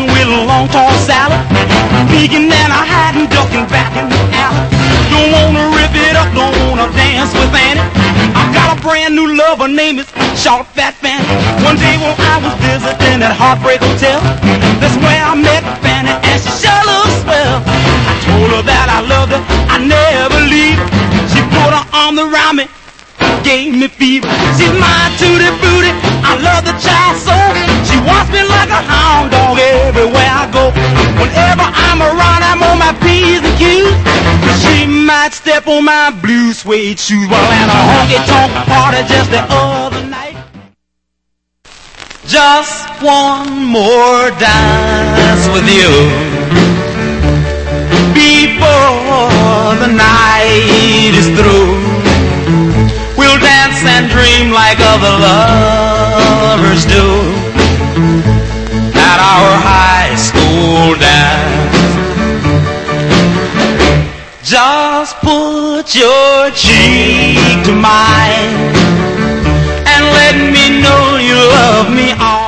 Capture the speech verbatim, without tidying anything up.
with a long tall salad, peeking and a hiding, ducking back in the alley. Don't wanna rip it up, don't wanna dance with Annie. I got a brand new lover, name is Short Fat Fanny. One day when I was visiting at Heartbreak Hotel, that's where I met Fanny, and she sure looks swell. I told her that I loved her, I never leave her. She put her arm around me, gave me fever. She's my tutti frutti, I love the child so. She wants me like a hound dog everywhere I go. Whenever I'm around, I'm on my P's and Q's. She might step on my blue suede shoes while at a honky-tonk party just the other night. Just one more dance with you before the night is through. We'll dance and dream like other lovers do at our high school dance. Just put your cheek to mine and let me know you love me all